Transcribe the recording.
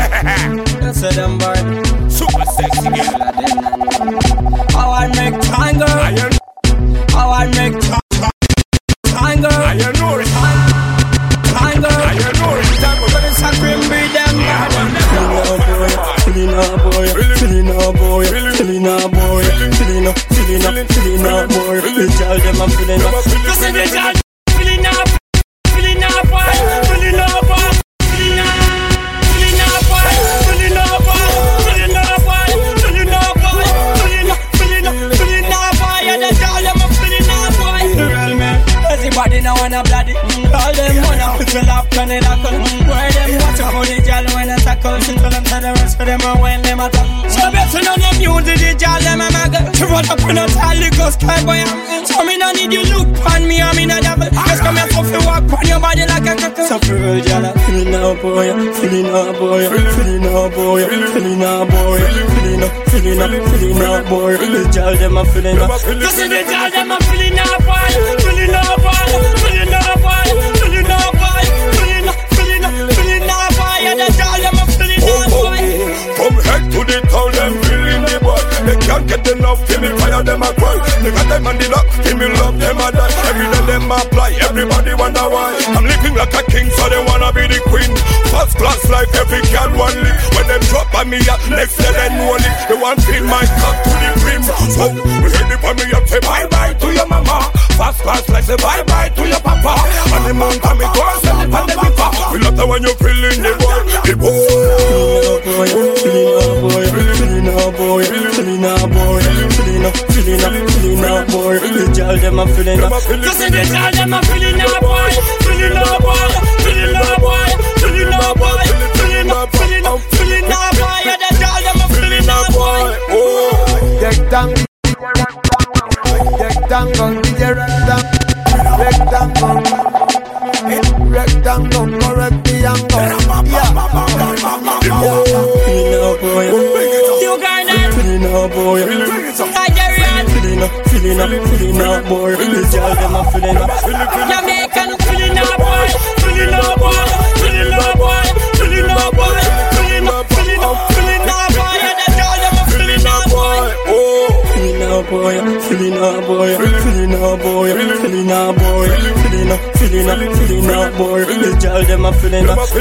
That's them boy. Super sexy girl. How I make tango. How I make tango. I know it. Tango. I know it. Tango. But it's a cream breed them. Feeling up boy, feeling up boy, feeling up boy, feeling up boy. The child them a feeling up. Listen the child feeling up, feeling up boy, feeling up boy, feeling up boy, feeling up boy, feeling up boy, feeling up boy, feeling up boy. Yeah, the child them a feeling up boy. Real man, everybody now wanna bloody. All them wanna put your lap on it, I call. Where them watch out for the child when I tackle. She tell them to the rest of them when them attack. So better know them music, the child them a mag. She run up in a tally, go sky boy. So me no need you look on me, I'm in a double. Just come here so fi walk on your body like a cocker. So for real, child, feeling up boy, feeling up boy, feeling up boy, feeling up boy, feeling up boy. The child them a feeling up. Listen, the child them a feeling up boy, feeling up boy, feeling up boy, feeling up boy, feeling up boy. Yeah, the child them a feeling up boy. From head to the toe, them feeling the boy. They can't get enough, give me fire, them a cry. They got them on the lock, give me love, them a die. Every day them apply, everybody wonder why. I'm living like a king, so they wanna be the queen. First class life, every girl one lick. When them drop on me up, next day they know it. They want to feel my cup to the brim. So, we ready for me up, say bye-bye to your mama. First class life, say bye-bye to your papa. And the man come and go and sell it on the river. We love that when you're feeling the boy, the boy. Feeling up boy, feeling up boy, feeling up boy, feeling up boy. The child them a feeling up. Listen, the child them a feeling up boy, feeling up boy, feeling up boy, feeling up boy, feeling up boy. Yeah, the child them a feeling up boy. Rectangle, correct the angle. Feeling up boy, You got it. feeling up boy, Nigerian, feeling up boy. The child them a feeling up. Jamaican, feeling up boy, feeling up boy, feeling up boy, feeling up boy, feeling up boy. Yeah, the child them a feeling up boy. Feeling up boy, feeling up boy, feeling up boy, feeling up boy, feeling up boy. The child them a feeling up.